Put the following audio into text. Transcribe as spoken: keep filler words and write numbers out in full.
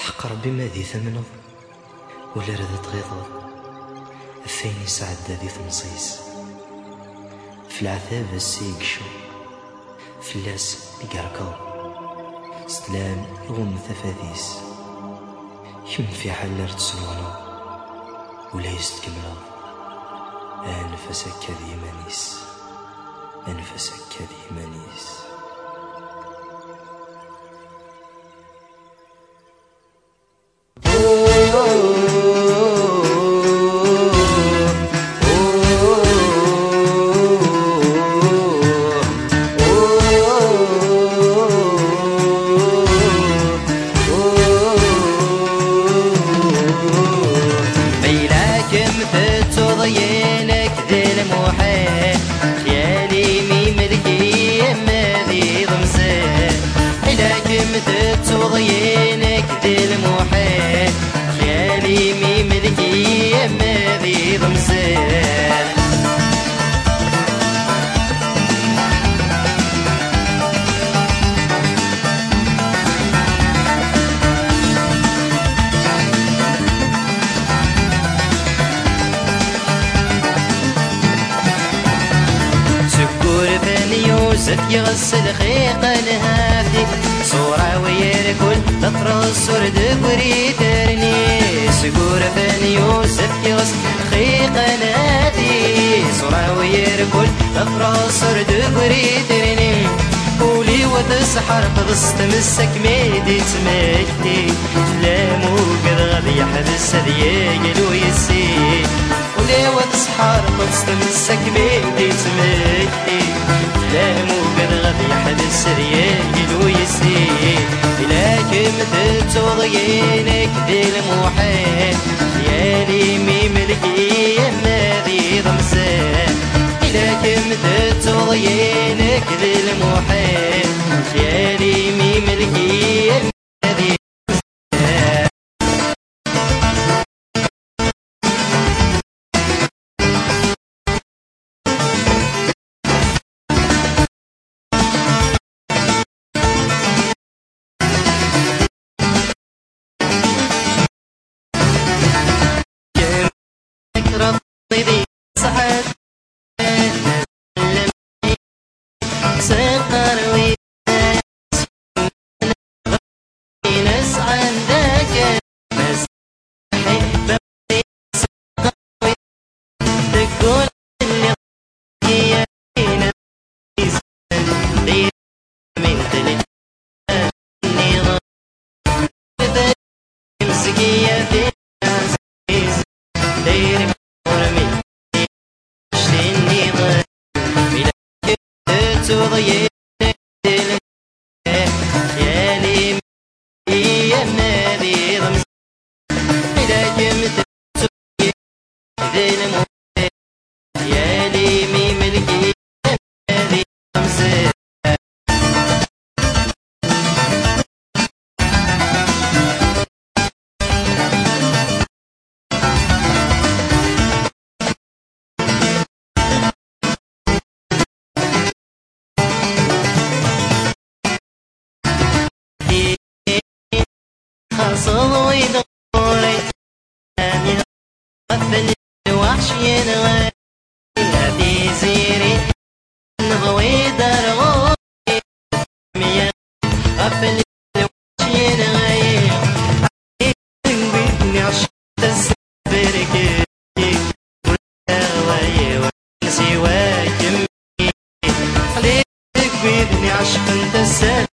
حق ربي ما ذي ثمنض ولا راد تغيظض فين يسعد ذي تنصيص في العذاب السيق شو فلاس يقرقض ستلام يغم ثفاثيس يم في حلر تسنونو ولا يستكمل أنفسك كذي منيس أنفسك كذي منيس ضيينك ذي المحال خيالي مي ملكي ما ذي ضمسال لكن متت وضيينك ذي المحال خيالي مي ملكي ما ذي ضمسال يوسف يغسل خيق الهافي صورة ويركل تطرس ورد بريترني سكور فان يوسف يغسل خيق الهافي صورة ويركل تطرس ورد بريترني قولي وتسحر قدس تمسك ميدي تمكتي تلامو قد غادي يحبس ذياقل ويسي قولي وتسحر قدس تمسك ميدي تمكتي تلامو قد غادي يحبس ذياقل ويسي لكن متت وضيينك ذي المحال خيالي مي ملكي ما ذي ضمسان لكن متت وضيينك ذي المحال خيالي مي ملكي ما ذي ضمسان ربي صحت سقر وينس عندك بس حب تقول اللي هي من تلك النظام تمسكية في العزيز ديرك ورمي شتني ضل تضيينك ذي خيالي هي ما ذي ضمس لكن متت ذي المحال خيالي مي ملكي ما ذي ضمس خاصل ويدوري أمي غفل الوحش ينغي هدي زيري نغوي درغوي أمي غفل الوحش ينغي عيني عشت السبركي ورغوي ونسي واكمي عليك بيدني عشق انت السبركي